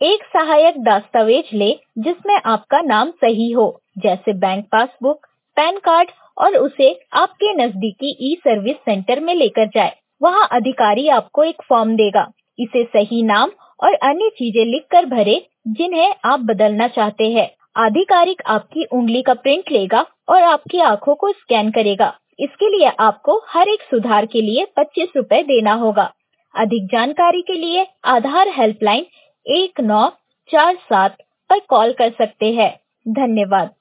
एक सहायक दस्तावेज ले जिसमें आपका नाम सही हो, जैसे बैंक पासबुक, पैन कार्ड, और उसे आपके नजदीकी ई सर्विस सेंटर में लेकर जाए। वहाँ अधिकारी आपको एक फॉर्म देगा। इसे सही नाम और अन्य चीजें लिखकर भरे जिन्हें आप बदलना चाहते हैं। आधिकारिक आपकी उंगली का प्रिंट लेगा और आपकी आंखों को स्कैन करेगा। इसके लिए आपको हर एक सुधार के लिए 25 रुपए देना होगा। अधिक जानकारी के लिए आधार हेल्पलाइन 1947 पर कॉल कर सकते हैं। धन्यवाद।